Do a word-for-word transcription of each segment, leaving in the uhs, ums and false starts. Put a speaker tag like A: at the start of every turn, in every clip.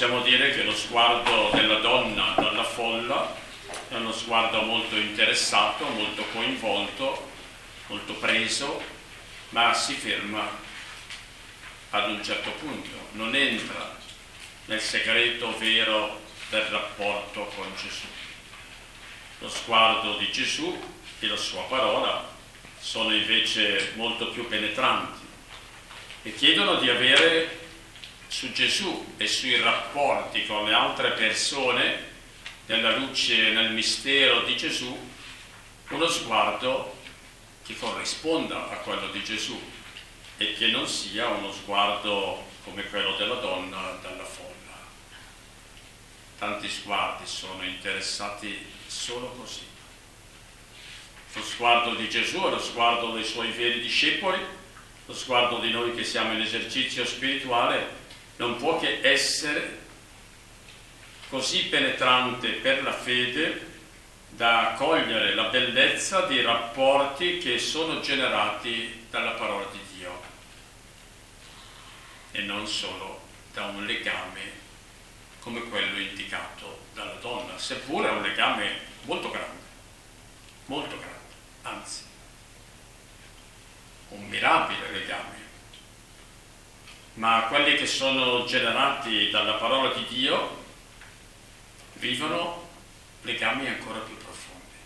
A: possiamo dire che lo sguardo della donna dalla folla è uno sguardo molto interessato, molto coinvolto, molto preso, ma si ferma ad un certo punto, non entra nel segreto vero del rapporto con Gesù. Lo sguardo di Gesù e la sua parola sono invece molto più penetranti e chiedono di avere su Gesù e sui rapporti con le altre persone, nella luce e nel mistero di Gesù, uno sguardo che corrisponda a quello di Gesù e che non sia uno sguardo come quello della donna dalla folla. Tanti sguardi sono interessati solo così. Lo sguardo di Gesù è lo sguardo dei suoi veri discepoli, lo sguardo di noi che siamo in esercizio spirituale non può che essere così penetrante per la fede da cogliere la bellezza dei rapporti che sono generati dalla parola di Dio e non solo da un legame come quello indicato dalla donna, seppure è un legame molto grande, molto grande, anzi, un mirabile legame. Ma quelli che sono generati dalla parola di Dio vivono legami ancora più profondi,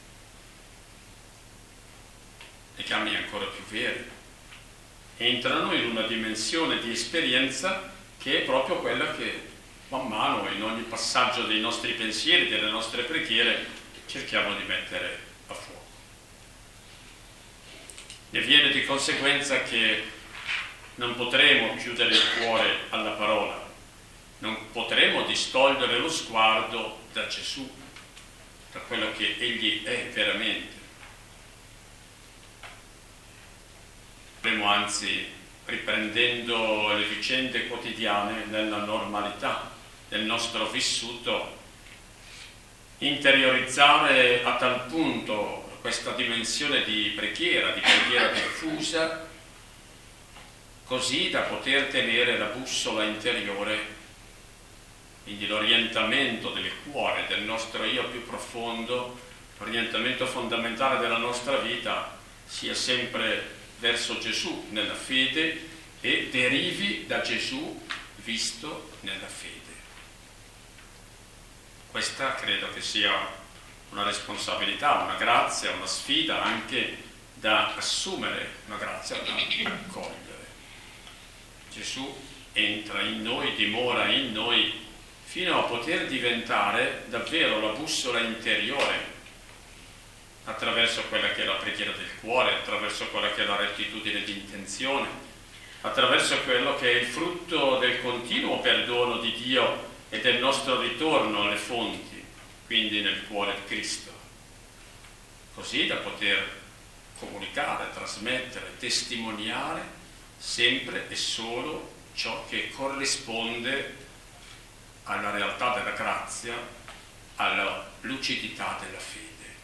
A: legami ancora più veri, entrano in una dimensione di esperienza che è proprio quella che man mano in ogni passaggio dei nostri pensieri, delle nostre preghiere, cerchiamo di mettere a fuoco. Ne viene di conseguenza che non potremo chiudere il cuore alla parola, non potremo distogliere lo sguardo da Gesù, da quello che Egli è veramente. Potremo anzi, riprendendo le vicende quotidiane nella normalità del nostro vissuto, interiorizzare a tal punto questa dimensione di preghiera, di preghiera diffusa, così da poter tenere la bussola interiore, quindi l'orientamento del cuore, del nostro io più profondo, l'orientamento fondamentale della nostra vita, sia sempre verso Gesù nella fede e derivi da Gesù visto nella fede. Questa credo che sia una responsabilità, una grazia, una sfida anche da assumere, una grazia da accogliere. Gesù entra in noi, dimora in noi, fino a poter diventare davvero la bussola interiore, attraverso quella che è la preghiera del cuore, attraverso quella che è la rettitudine di intenzione, attraverso quello che è il frutto del continuo perdono di Dio e del nostro ritorno alle fonti, quindi nel cuore di Cristo, così da poter comunicare, trasmettere, testimoniare sempre e solo ciò che corrisponde alla realtà della grazia, alla lucidità della fede.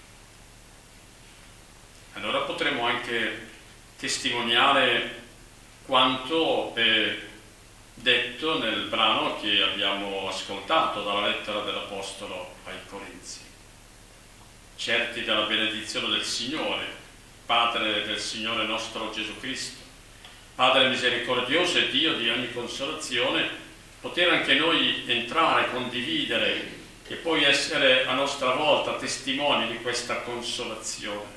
A: Allora potremo anche testimoniare quanto è detto nel brano che abbiamo ascoltato dalla lettera dell'Apostolo ai Corinzi. Certi della benedizione del Signore, Padre del Signore nostro Gesù Cristo, Padre misericordioso e Dio di ogni consolazione, poter anche noi entrare, condividere e poi essere a nostra volta testimoni di questa consolazione.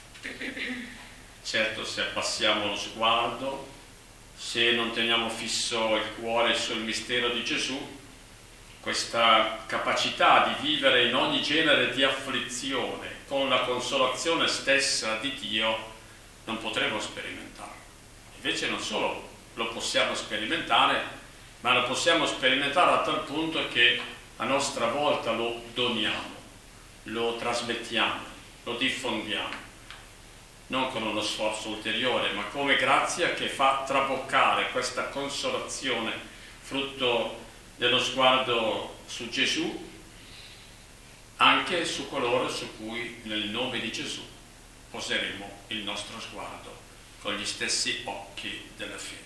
A: Certo, se abbassiamo lo sguardo, se non teniamo fisso il cuore sul mistero di Gesù, questa capacità di vivere in ogni genere di afflizione con la consolazione stessa di Dio non potremo sperimentare. Invece non solo lo possiamo sperimentare, ma lo possiamo sperimentare a tal punto che a nostra volta lo doniamo, lo trasmettiamo, lo diffondiamo, non con uno sforzo ulteriore, ma come grazia che fa traboccare questa consolazione, frutto dello sguardo su Gesù, anche su coloro su cui nel nome di Gesù poseremo il nostro sguardo con gli stessi occhi della fede.